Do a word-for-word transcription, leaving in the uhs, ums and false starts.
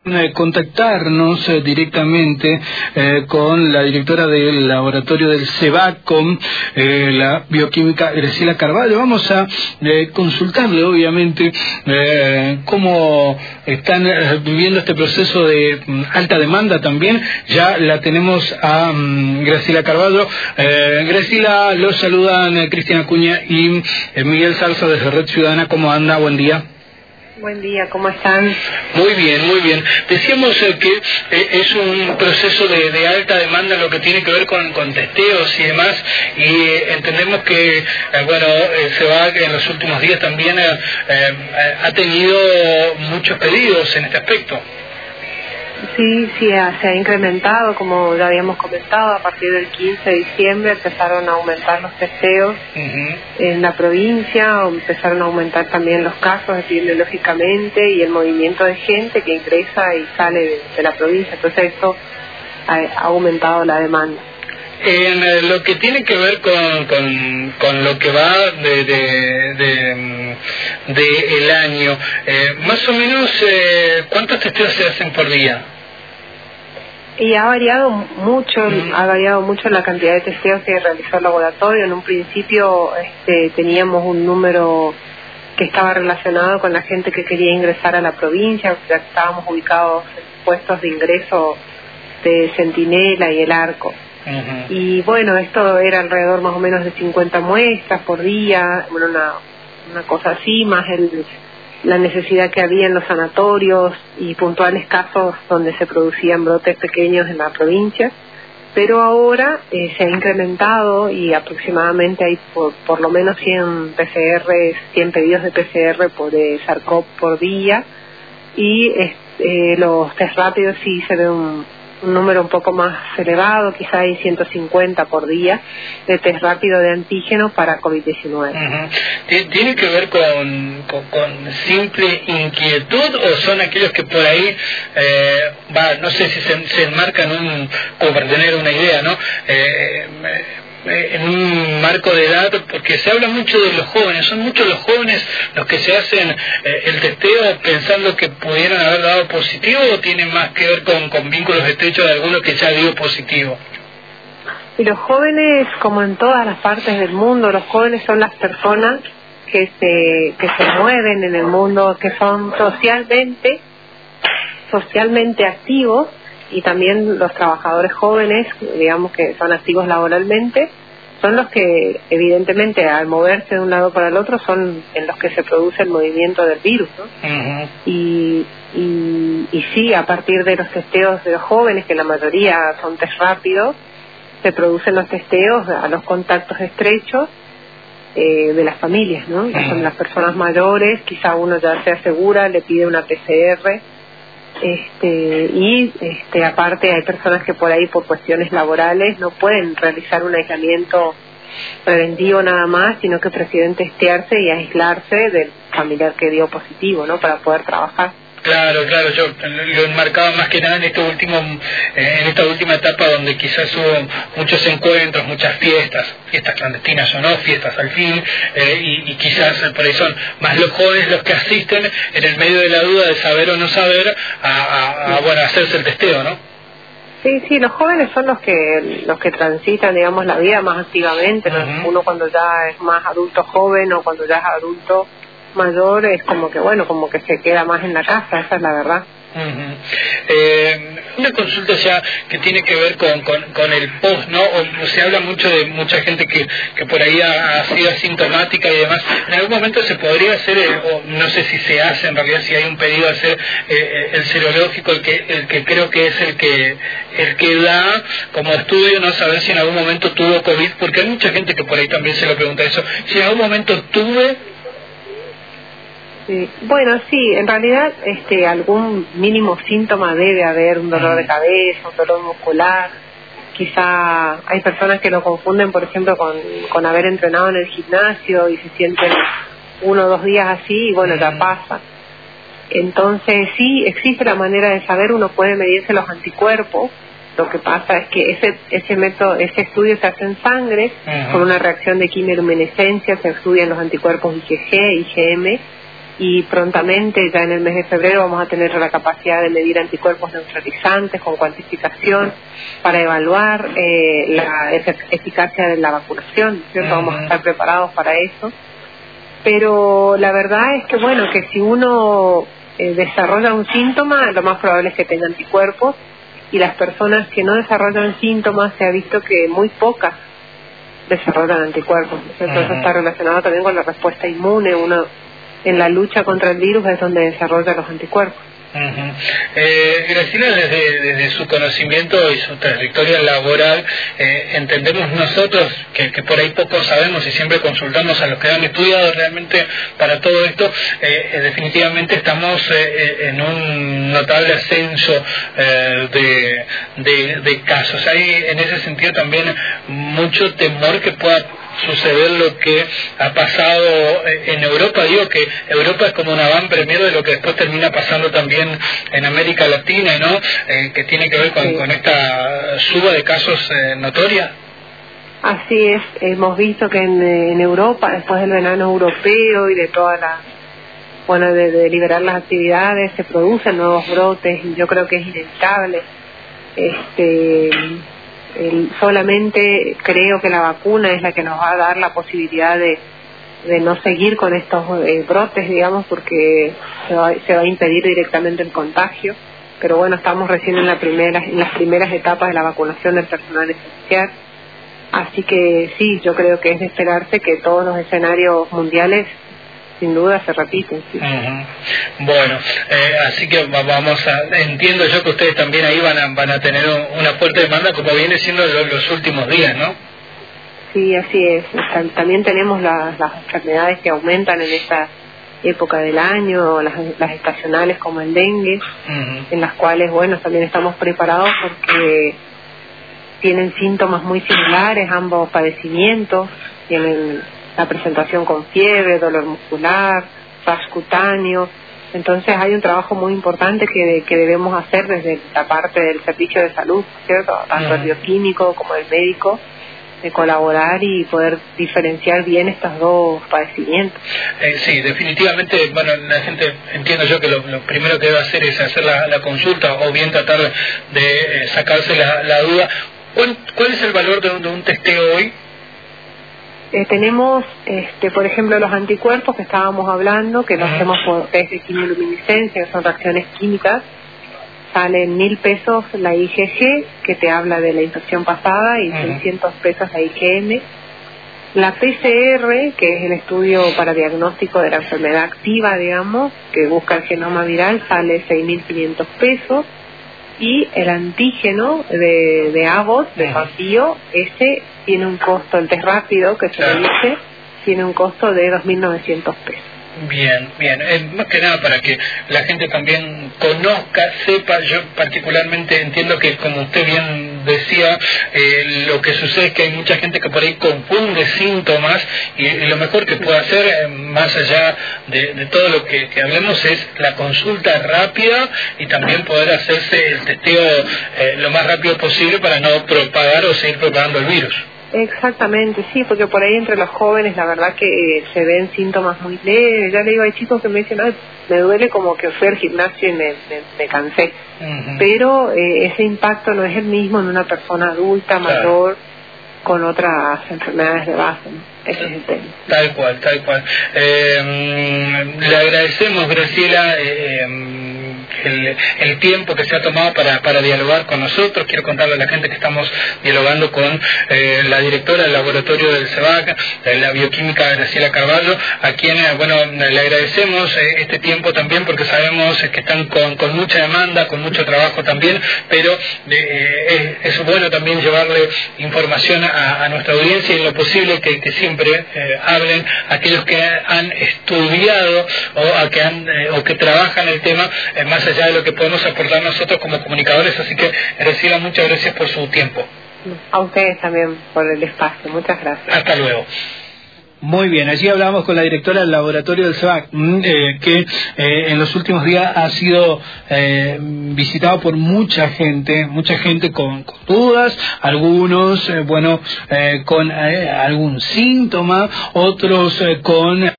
Eh, contactarnos eh, directamente eh, con la directora del laboratorio del SEBACOM, eh, la bioquímica Graciela Carvalho. Vamos a eh, consultarle, obviamente, eh, cómo están eh, viviendo este proceso de mm, alta demanda también. Ya la tenemos a mm, Graciela Carvalho. Eh, Graciela, los saludan eh, Cristian Acuña y eh, Miguel Salsa desde Red Ciudadana. ¿Cómo anda? Buen día. Buen día, ¿cómo están? Muy bien, muy bien. Decíamos eh, que eh, es un proceso de, de alta demanda lo que tiene que ver con, con testeos y demás, y eh, entendemos que, eh, bueno, eh, se va en los últimos días también eh, eh, ha tenido muchos pedidos en este aspecto. Sí, sí, se ha incrementado, como ya habíamos comentado, a partir del quince de diciembre empezaron a aumentar los testeos uh-huh. en la provincia, empezaron a aumentar también los casos epidemiológicamente y el movimiento de gente que ingresa y sale de, de la provincia, entonces eso ha, ha aumentado la demanda. En eh, lo que tiene que ver con, con, con lo que va de, de, de, de el año, eh, más o menos, eh, ¿cuántos testeos se hacen por día? Y ha variado mucho, mm. ha variado mucho la cantidad de testeos que realizó el laboratorio. En un principio este, teníamos un número que estaba relacionado con la gente que quería ingresar a la provincia, ya estábamos ubicados en puestos de ingreso de Centinela y El Arco. Uh-huh. Y bueno, esto era alrededor más o menos de cincuenta muestras por día, bueno, una, una cosa así, más el, la necesidad que había en los sanatorios y puntuales casos donde se producían brotes pequeños en la provincia. Pero ahora eh, se ha incrementado y aproximadamente hay por, por lo menos cien P C R, cien pedidos de P C R por eh, SARS-CoV por día, y eh, los test rápidos sí se ve un un número un poco más elevado, quizá hay ciento cincuenta por día de test rápido de antígenos para COVID diecinueve. Uh-huh. ¿Tiene que ver con, con, con simple inquietud o son aquellos que por ahí, eh, va, no sé si se, se enmarcan un, como para tener una idea, ¿no? Eh, en un marco de edad, porque se habla mucho de los jóvenes, son muchos los jóvenes los que se hacen eh, el testeo pensando que pudieran haber dado positivo, o tienen más que ver con, con vínculos estrechos de alguno que ya dio positivo. Y los jóvenes, como en todas las partes del mundo, los jóvenes son las personas que se que se mueven en el mundo, que son socialmente socialmente activos, y también los trabajadores jóvenes, digamos que son activos laboralmente, son los que evidentemente al moverse de un lado para el otro son en los que se produce el movimiento del virus, ¿no? Uh-huh. y, y, y sí, a partir de los testeos de los jóvenes, que la mayoría son test rápidos, se producen los testeos a los contactos estrechos eh, de las familias, ¿no? Uh-huh. Son las personas mayores, quizá uno ya se asegura, le pide una P C R. Este, y este, aparte hay personas que por ahí por cuestiones laborales no pueden realizar un aislamiento preventivo nada más, sino que prefieren testearse y aislarse del familiar que dio positivo, ¿no? Para poder trabajar. Claro, claro, yo lo enmarcaba más que nada en este último, eh, en esta última etapa donde quizás hubo muchos encuentros, muchas fiestas, fiestas clandestinas o no, fiestas al fin, eh, y, y quizás por ahí son más los jóvenes los que asisten en el medio de la duda de saber o no saber a, a, a bueno, hacerse el testeo, ¿no? Sí, sí, los jóvenes son los que los que transitan, digamos, la vida más activamente, ¿no? Uh-huh. Uno cuando ya es más adulto joven o cuando ya es adulto mayor es como que, bueno, como que se queda más en la casa, esa es la verdad. Uh-huh. Eh, una consulta ya que tiene que ver con, con, con el post, ¿no? O, se habla mucho de mucha gente que, que por ahí ha, ha sido asintomática y demás. En algún momento se podría hacer, eh, o no sé si se hace en realidad, si hay un pedido de hacer eh, el serológico, el que el que creo que es el que el que da como estudio, no saber si en algún momento tuvo COVID, porque hay mucha gente que por ahí también se lo pregunta eso. Si en algún momento tuve Sí. Bueno, sí, en realidad este, algún mínimo síntoma debe haber, un dolor de cabeza, un dolor muscular. Quizá hay personas que lo confunden, por ejemplo, con, con haber entrenado en el gimnasio y se sienten uno o dos días así y bueno, ya pasa. Entonces sí, existe la manera de saber, uno puede medirse los anticuerpos. Lo que pasa es que ese ese método, ese estudio se hace en sangre, uh-huh. con una reacción de quimioluminescencia, se estudian los anticuerpos I G G, I G M, y prontamente, ya en el mes de febrero, vamos a tener la capacidad de medir anticuerpos neutralizantes con cuantificación para evaluar eh, la efic- eficacia de la vacunación, ¿cierto? Vamos a estar preparados para eso. Pero la verdad es que, bueno, que si uno eh, desarrolla un síntoma, lo más probable es que tenga anticuerpos, y las personas que no desarrollan síntomas, se ha visto que muy pocas desarrollan anticuerpos, ¿cierto? Uh-huh. Eso está relacionado también con la respuesta inmune. Uno, en la lucha contra el virus, es donde desarrolla los anticuerpos. Uh-huh. eh, Graciela, desde, desde su conocimiento y su trayectoria laboral, eh, entendemos nosotros que, que por ahí poco sabemos y siempre consultamos a los que han estudiado realmente para todo esto. eh, eh, definitivamente estamos eh, en un notable ascenso eh, de, de, de casos. Hay en ese sentido también mucho temor que pueda suceder lo que ha pasado en Europa. Digo que Europa es como una van premier de lo que después termina pasando también en América Latina, ¿no? Eh, que tiene que ver con, sí. con esta suba de casos eh, notoria. Así es, hemos visto que en, en Europa, después del verano europeo y de toda la, bueno, de, de liberar las actividades, se producen nuevos brotes, y yo creo que es inevitable. Este... El, solamente creo que la vacuna es la que nos va a dar la posibilidad de, de no seguir con estos eh, brotes, digamos, porque se va, se va a impedir directamente el contagio. Pero bueno, estamos recién en, la primera, en las primeras etapas de la vacunación del personal esencial. Así que sí, yo creo que es de esperarse que todos los escenarios mundiales sin duda se repiten. Sí. Uh-huh. Bueno, eh, así que vamos a, entiendo yo que ustedes también ahí van a, van a tener una fuerte demanda, como viene siendo los, los últimos días, ¿no? Sí, así es. También tenemos las, las enfermedades que aumentan en esta época del año, las, las estacionales como el dengue, uh-huh. en las cuales, bueno, también estamos preparados porque tienen síntomas muy similares, ambos padecimientos, tienen la presentación con fiebre, dolor muscular, rash cutáneo. Entonces hay un trabajo muy importante que, que debemos hacer desde la parte del servicio de salud, ¿cierto? Tanto uh-huh. el bioquímico como el médico, de colaborar y poder diferenciar bien estos dos padecimientos. Eh, sí, definitivamente, bueno, la gente, entiendo yo que lo, lo primero que debe hacer es hacer la, la consulta o bien tratar de eh, sacarse la, la duda. ¿Cuál, ¿Cuál es el valor de un, de un testeo hoy? Eh, tenemos, este, por ejemplo, los anticuerpos que estábamos hablando, que los uh-huh. hacemos por test de quimioluminiscencia, que son reacciones químicas. Salen mil pesos la I G G, que te habla de la infección pasada, y uh-huh. seiscientos pesos la I G M. La P C R, que es el estudio para diagnóstico de la enfermedad activa, digamos, que busca el genoma viral, sale seis mil quinientos pesos. Y el antígeno de, de Abbott, de vacío, ese tiene un costo, el test rápido que se le dice, tiene un costo de dos mil novecientos pesos. Bien, bien. Eh, más que nada para que la gente también conozca, sepa. Yo particularmente entiendo que, como usted bien decía, eh, lo que sucede es que hay mucha gente que por ahí confunde síntomas y, y lo mejor que puede hacer, eh, más allá de, de todo lo que, que hablemos, es la consulta rápida y también poder hacerse el testeo eh, lo más rápido posible para no propagar o seguir propagando el virus. Exactamente, sí, porque por ahí entre los jóvenes la verdad que eh, se ven síntomas muy leves. Ya le digo, hay chicos que me dicen, ay, me duele como que fui al gimnasio y me, me, me cansé. Uh-huh. Pero eh, ese impacto no es el mismo en una persona adulta, claro, mayor, con otras enfermedades de base, ¿no? Ese es el tema. Tal cual, tal cual. Eh, le agradecemos, Graciela, eh, El, el tiempo que se ha tomado para, para dialogar con nosotros. Quiero contarle a la gente que estamos dialogando con eh, la directora del laboratorio del SEBAC, de la bioquímica Graciela Carballo, a quien, eh, bueno, le agradecemos eh, este tiempo también, porque sabemos que están con, con mucha demanda, con mucho trabajo también, pero eh, es, es bueno también llevarle información a, a nuestra audiencia, y en lo posible que, que siempre eh, hablen aquellos que han estudiado o, a que, han, eh, o que trabajan el tema, eh, más allá de lo que podemos aportar nosotros como comunicadores. Así que, Graciela, muchas gracias por su tiempo. A ustedes también por el espacio. Muchas gracias. Hasta luego. Muy bien, allí hablamos con la directora del laboratorio del SEBAC, eh, que eh, en los últimos días ha sido eh, visitado por mucha gente, mucha gente con, con dudas, algunos, eh, bueno, eh, con eh, algún síntoma, otros eh, con